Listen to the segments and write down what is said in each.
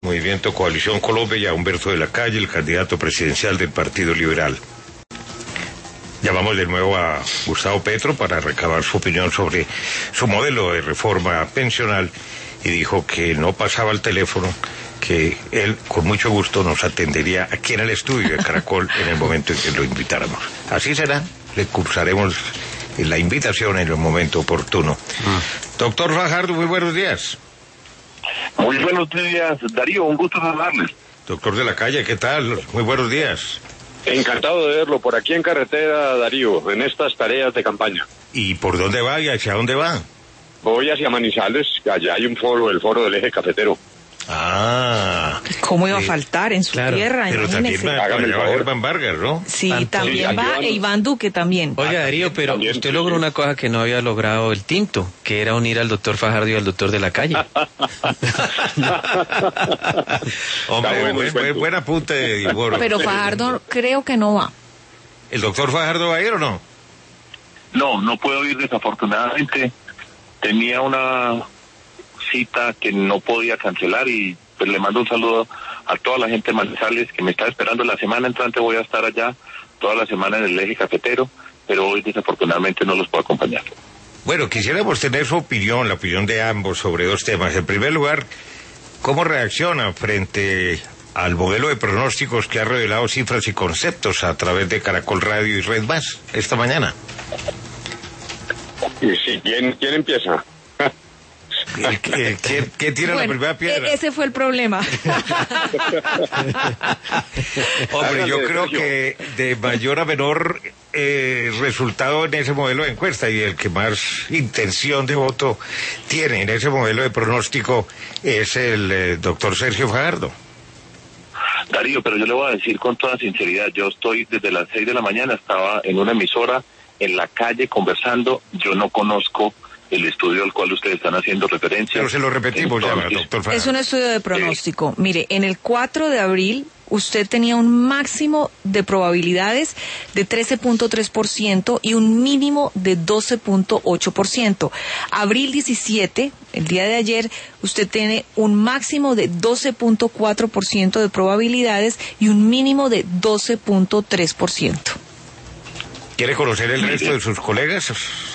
Movimiento Coalición Colombia y a Humberto de la Calle, el candidato presidencial del Partido Liberal. Llamamos de nuevo a Gustavo Petro para recabar su opinión sobre su modelo de reforma pensional y dijo que no pasaba el teléfono, que él con mucho gusto nos atendería aquí en el estudio de Caracol en el momento en que lo invitáramos. Así será, le cursaremos la invitación en el momento oportuno. Doctor Fajardo, muy buenos días. Muy buenos días, Darío, un gusto saludarles. Doctor de la Calle, ¿qué tal? Muy buenos días. Encantado de verlo, por aquí en carretera, Darío, en estas tareas de campaña. ¿Y por dónde va y hacia dónde va? Voy hacia Manizales, allá hay un foro, el foro del eje cafetero. Ah. ¿Cómo iba a faltar en su tierra? Pero también va Germán Vargas, ¿no? Sí, también va Iván Duque también. Oiga, Darío, pero también, usted logró una cosa que no había logrado el Tinto, que era unir al doctor Fajardo y al doctor de la Calle. Hombre, buen apunte de Diboro. Pero Fajardo creo que no va. ¿El doctor Fajardo va a ir o no? No puedo ir desafortunadamente. Tenía una cita que no podía cancelar y pues le mando un saludo a toda la gente de Manizales que me está esperando. La semana entrante voy a estar allá toda la semana en el eje cafetero, pero hoy desafortunadamente no los puedo acompañar. Bueno, quisiéramos tener su opinión, la opinión de ambos sobre dos temas. En primer lugar, ¿cómo reacciona frente al modelo de pronósticos que ha revelado Cifras y Conceptos a través de Caracol Radio y Red Más esta mañana? Sí, ¿quién empieza? ¿Quién tira la primera piedra? Ese fue el problema. Hombre, yo creo que de mayor a menor resultado en ese modelo de encuesta y el que más intención de voto tiene en ese modelo de pronóstico es el doctor Sergio Fajardo. Darío, pero yo le voy a decir con toda sinceridad, yo estoy desde las 6 de la mañana, estaba en una emisora en la calle conversando, yo no conozco el estudio al cual ustedes están haciendo referencia. Pero se lo repetimos ya, doctor Fajardo. Es un estudio de pronóstico. Mire, en el 4 de abril usted tenía un máximo de probabilidades de 13.3% y un mínimo de 12.8%. Abril 17, el día de ayer, usted tiene un máximo de 12.4% de probabilidades y un mínimo de 12.3%. ¿Quiere conocer el resto de sus colegas?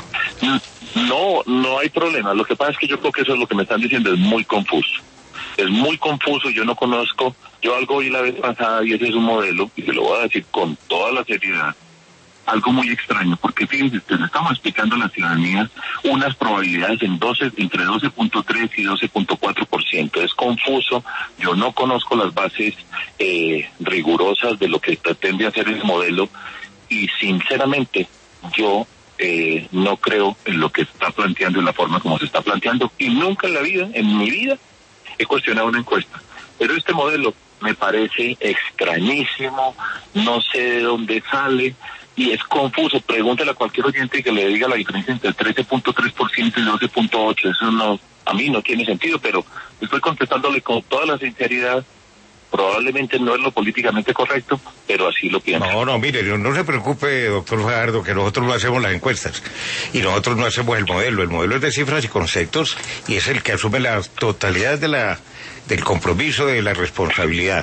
No hay problema. Lo que pasa es que yo creo que eso es lo que me están diciendo, es muy confuso. Es muy confuso, yo no conozco, yo algo vi la vez pasada y ese es un modelo, y se lo voy a decir con toda la seriedad, algo muy extraño, porque fíjense, le estamos explicando a la ciudadanía unas probabilidades entre 12.3 y 12.4%. Es confuso, yo no conozco las bases rigurosas de lo que pretende hacer el modelo, y sinceramente yo no creo en lo que está planteando, en la forma como se está planteando, y nunca en la vida, en mi vida, he cuestionado una encuesta. Pero este modelo me parece extrañísimo, no sé de dónde sale, y es confuso. Pregúntale a cualquier oyente que le diga la diferencia entre el 13.3% y 12.8%. Eso no, a mí no tiene sentido, pero estoy contestándole con toda la sinceridad. Probablemente no es lo políticamente correcto, pero así lo pienso. No, mire, no se preocupe, doctor Fajardo, que nosotros no hacemos las encuestas y nosotros no hacemos el modelo es de Cifras y Conceptos y es el que asume la totalidad del compromiso, de la responsabilidad.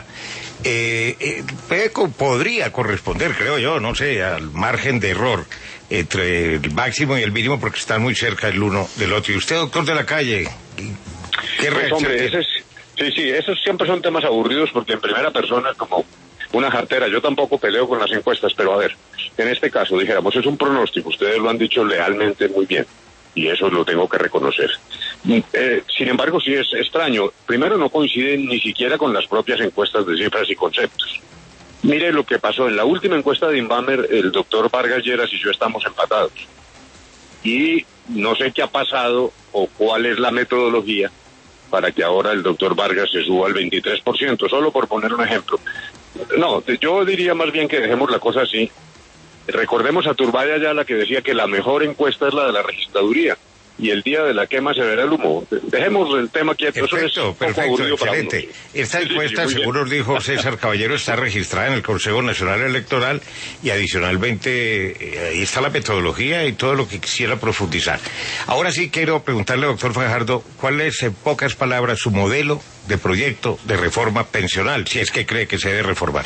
Podría corresponder, creo yo, no sé, al margen de error entre el máximo y el mínimo porque están muy cerca el uno del otro. Y usted, doctor de la Calle, ¿qué reacción tiene? Sí, esos siempre son temas aburridos porque en primera persona como una jartera. Yo tampoco peleo con las encuestas, pero a ver, en este caso dijéramos, es un pronóstico, ustedes lo han dicho lealmente muy bien y eso lo tengo que reconocer. Sin embargo, sí es extraño. Primero, no coinciden ni siquiera con las propias encuestas de Cifras y Conceptos. Mire lo que pasó en la última encuesta de Inbamer, el doctor Vargas Lleras y yo estamos empatados. Y no sé qué ha pasado o cuál es la metodología para que ahora el doctor Vargas se suba al 23%, solo por poner un ejemplo. No, yo diría más bien que dejemos la cosa así. Recordemos a Turbay Ayala que decía que la mejor encuesta es la de la registraduría. y el día de la quema se verá el humo. Dejemos el tema quieto. Perfecto, excelente. Esta encuesta, según nos dijo César Caballero, está registrada en el Consejo Nacional Electoral y adicionalmente ahí está la metodología y todo lo que quisiera profundizar. Ahora sí quiero preguntarle, doctor Fajardo, ¿cuál es, en pocas palabras, su modelo de proyecto de reforma pensional, si es que cree que se debe reformar?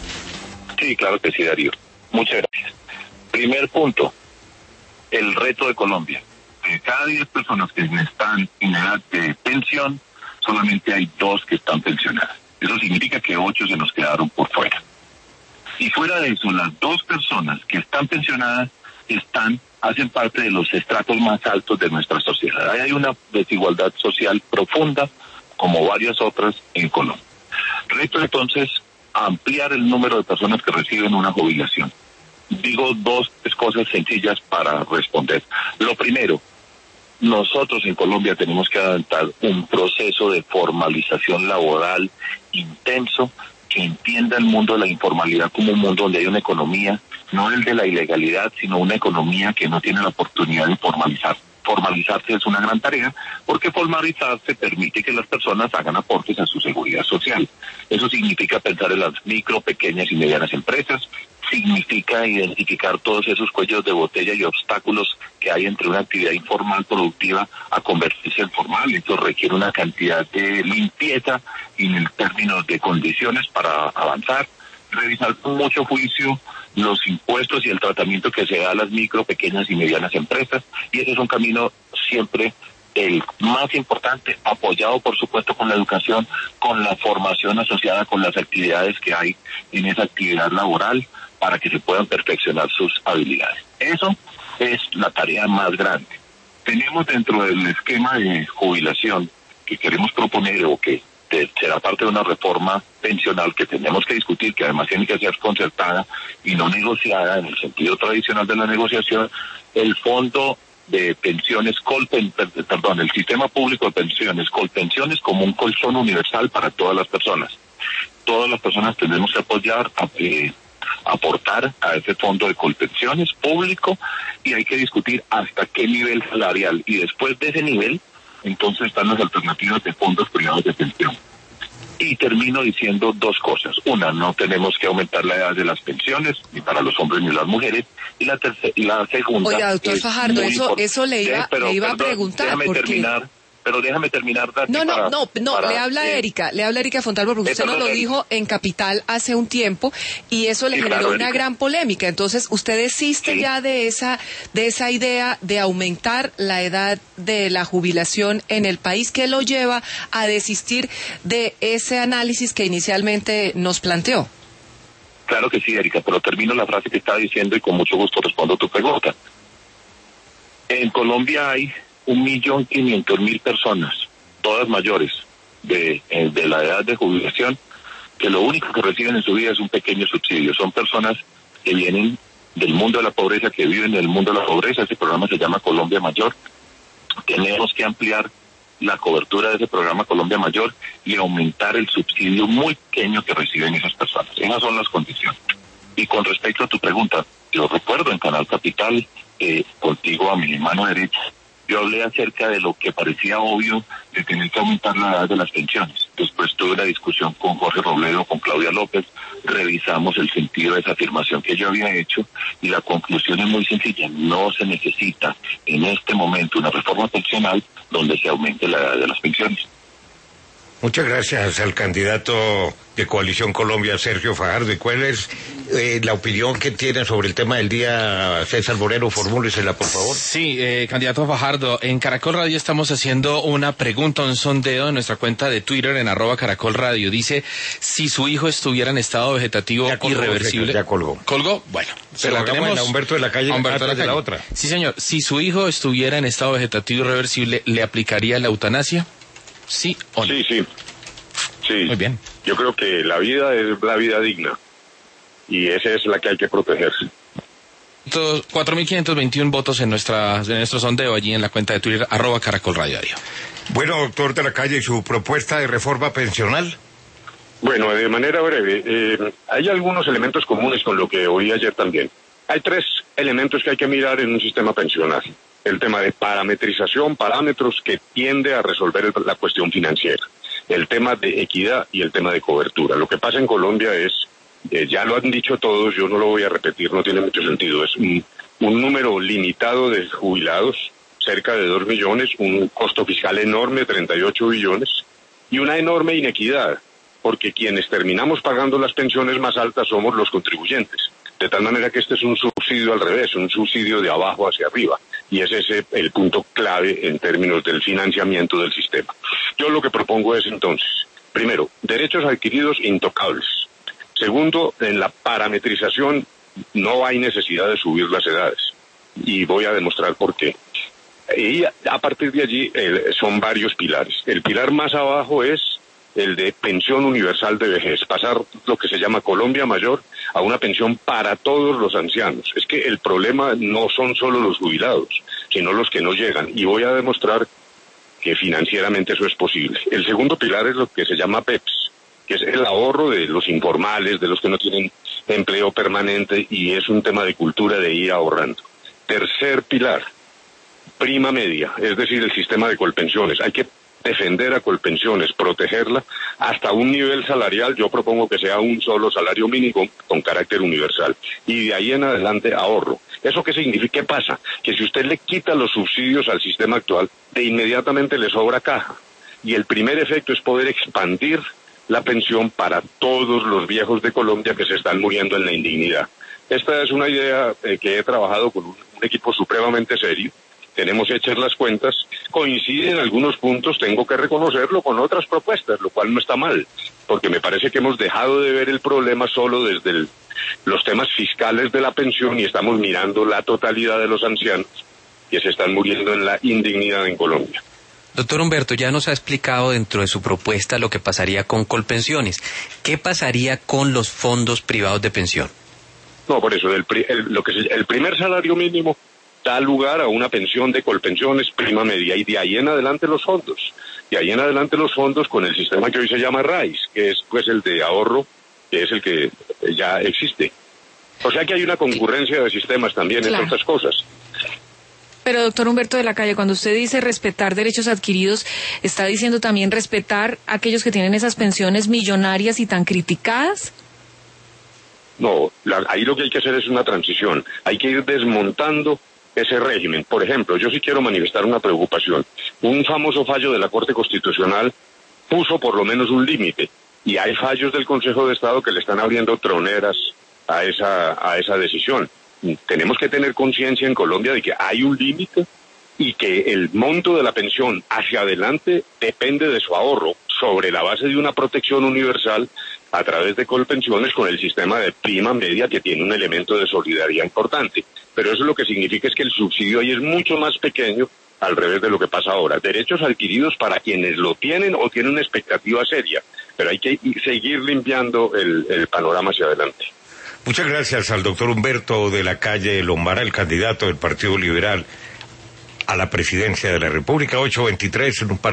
Sí, claro que sí, Darío. Muchas gracias. Primer punto, el reto de Colombia. De cada 10 personas que están en edad de pensión, solamente hay 2 que están pensionadas. Eso significa que 8 se nos quedaron por fuera. Y fuera de eso, las 2 personas que están pensionadas hacen parte de los estratos más altos de nuestra sociedad. Ahí hay una desigualdad social profunda, como varias otras en Colombia. Reto entonces ampliar el número de personas que reciben una jubilación. Digo 2 cosas sencillas para responder. Lo primero, nosotros en Colombia tenemos que adelantar un proceso de formalización laboral intenso que entienda el mundo de la informalidad como un mundo donde hay una economía, no el de la ilegalidad, sino una economía que no tiene la oportunidad de formalizar. Formalizarse es una gran tarea porque formalizarse permite que las personas hagan aportes a su seguridad social. Eso significa pensar en las micro, pequeñas y medianas empresas, significa identificar todos esos cuellos de botella y obstáculos que hay entre una actividad informal productiva a convertirse en formal. Esto requiere una cantidad de limpieza en términos de condiciones para avanzar, revisar con mucho juicio los impuestos y el tratamiento que se da a las micro, pequeñas y medianas empresas, y ese es un camino siempre el más importante, apoyado por supuesto con la educación, con la formación asociada con las actividades que hay en esa actividad laboral para que se puedan perfeccionar sus habilidades. Eso es la tarea más grande. Tenemos dentro del esquema de jubilación que queremos proponer o que será parte de una reforma pensional que tenemos que discutir, que además tiene que ser concertada y no negociada en el sentido tradicional de la negociación, el fondo de pensiones, el sistema público de pensiones, Colpensiones, como un colchón universal para todas las personas. Todas las personas tenemos que apoyar, aportar a ese fondo de Colpensiones público, y hay que discutir hasta qué nivel salarial, y después de ese nivel entonces están las alternativas de fondos privados de pensión. Y termino diciendo 2 cosas. Una, no tenemos que aumentar la edad de las pensiones, ni para los hombres ni las mujeres. Y la segunda... Oiga, doctor Fajardo, eso le iba a preguntar. Déjame terminar. No, le habla Erika Fontalvo, porque usted nos lo dijo en Capital hace un tiempo, y eso le generó una gran polémica. Entonces, ¿usted desiste ya de esa idea de aumentar la edad de la jubilación en el país? ¿Qué lo lleva a desistir de ese análisis que inicialmente nos planteó? Claro que sí, Erika, pero termino la frase que estaba diciendo y con mucho gusto respondo a tu pregunta. En Colombia hay 1.500.000 personas, todas mayores, de la edad de jubilación, que lo único que reciben en su vida es un pequeño subsidio. Son personas que vienen del mundo de la pobreza, que viven en el mundo de la pobreza. Ese programa se llama Colombia Mayor. Tenemos que ampliar la cobertura de ese programa Colombia Mayor y aumentar el subsidio muy pequeño que reciben esas personas. Esas son las condiciones. Y con respecto a tu pregunta, yo recuerdo en Canal Capital, contigo a mi mano derecha, yo hablé acerca de lo que parecía obvio de tener que aumentar la edad de las pensiones. Después tuve una discusión con Jorge Robledo, con Claudia López, revisamos el sentido de esa afirmación que yo había hecho y la conclusión es muy sencilla. No se necesita en este momento una reforma pensional donde se aumente la edad de las pensiones. Muchas gracias al candidato de Coalición Colombia, Sergio Fajardo. ¿Y cuál es la opinión que tiene sobre el tema del día, César Moreno? Formúlesela, por favor. Sí, candidato Fajardo, en Caracol Radio estamos haciendo una pregunta, un sondeo en nuestra cuenta de Twitter, en @Caracol Radio. Dice, si su hijo estuviera en estado vegetativo irreversible... Ya colgó. ¿Colgó? Bueno, se la tenemos... A Humberto de la Calle, de la otra. Sí, señor. Si su hijo estuviera en estado vegetativo irreversible, ¿le aplicaría la eutanasia? ¿Sí o no? Sí. Muy bien. Yo creo que la vida es la vida digna y esa es la que hay que protegerse. 4.521 votos en nuestro sondeo allí en la cuenta de Twitter, @Caracol Radio. Bueno, doctor de la Calle, ¿su propuesta de reforma pensional? Bueno, de manera breve, hay algunos elementos comunes con lo que oí ayer también. Hay 3 elementos que hay que mirar en un sistema pensional. el tema de parametrización, parámetros que tiende a resolver la cuestión financiera, el tema de equidad y el tema de cobertura. Lo que pasa en Colombia es, ya lo han dicho todos, yo no lo voy a repetir, no tiene mucho sentido, es un número limitado de jubilados, cerca de 2 millones, un costo fiscal enorme, 38 billones, y una enorme inequidad, porque quienes terminamos pagando las pensiones más altas somos los contribuyentes. De tal manera que este es un subsidio al revés, un subsidio de abajo hacia arriba. Y es ese el punto clave en términos del financiamiento del sistema. Yo lo que propongo es entonces, primero, derechos adquiridos intocables. Segundo, en la parametrización no hay necesidad de subir las edades. Y voy a demostrar por qué. Y a partir de allí son varios pilares. El pilar más abajo es el de pensión universal de vejez, pasar lo que se llama Colombia Mayor a una pensión para todos los ancianos. Es que el problema no son solo los jubilados, sino los que no llegan, y voy a demostrar que financieramente eso es posible. El segundo pilar es lo que se llama PEPS, que es el ahorro de los informales, de los que no tienen empleo permanente, y es un tema de cultura de ir ahorrando. Tercer pilar, prima media, es decir, el sistema de colpensiones. Hay que defender a Colpensiones, protegerla hasta un nivel salarial. Yo propongo que sea un solo salario mínimo con carácter universal, y de ahí en adelante ahorro. ¿Eso qué significa? ¿Qué pasa? Que si usted le quita los subsidios al sistema actual, de inmediatamente le sobra caja, y el primer efecto es poder expandir la pensión para todos los viejos de Colombia que se están muriendo en la indignidad. Esta es una idea que he trabajado con un equipo supremamente serio. Tenemos hechas las cuentas, coincide en algunos puntos, tengo que reconocerlo, con otras propuestas, lo cual no está mal, porque me parece que hemos dejado de ver el problema solo desde los temas fiscales de la pensión, y estamos mirando la totalidad de los ancianos que se están muriendo en la indignidad en Colombia. Doctor Humberto, ya nos ha explicado dentro de su propuesta lo que pasaría con Colpensiones. ¿Qué pasaría con los fondos privados de pensión? No, por eso, el primer salario mínimo da lugar a una pensión de Colpensiones prima media, y de ahí en adelante los fondos. De ahí en adelante los fondos con el sistema que hoy se llama RAIS, que es pues el de ahorro, que es el que ya existe. O sea que hay una concurrencia de sistemas también, claro, entre otras cosas. Pero doctor Humberto de la Calle, cuando usted dice respetar derechos adquiridos, ¿está diciendo también respetar a aquellos que tienen esas pensiones millonarias y tan criticadas? No, ahí lo que hay que hacer es una transición. Hay que ir desmontando ese régimen. Por ejemplo, yo sí quiero manifestar una preocupación. Un famoso fallo de la Corte Constitucional puso por lo menos un límite, y hay fallos del Consejo de Estado que le están abriendo troneras a esa decisión. Tenemos que tener conciencia en Colombia de que hay un límite, y que el monto de la pensión hacia adelante depende de su ahorro, sobre la base de una protección universal a través de Colpensiones, con el sistema de prima media, que tiene un elemento de solidaridad importante. Pero eso lo que significa es que el subsidio ahí es mucho más pequeño, al revés de lo que pasa ahora. Derechos adquiridos para quienes lo tienen o tienen una expectativa seria, pero hay que seguir limpiando el panorama hacia adelante. Muchas gracias al doctor Humberto de la Calle Lombara, el candidato del Partido Liberal a la presidencia de la República. 8:23 en un par